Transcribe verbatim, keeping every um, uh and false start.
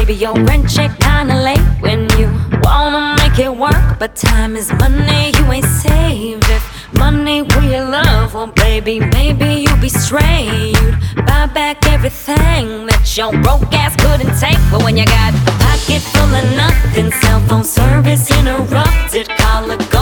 Baby, your rent check kinda late when you wanna make it work, but time is money you ain't saved. If money were your love, well baby, maybe you'd be straight. You'd buy back everything that your broke ass couldn't take. But when you got a pocket full of nothing, cell phone service interrupted, call a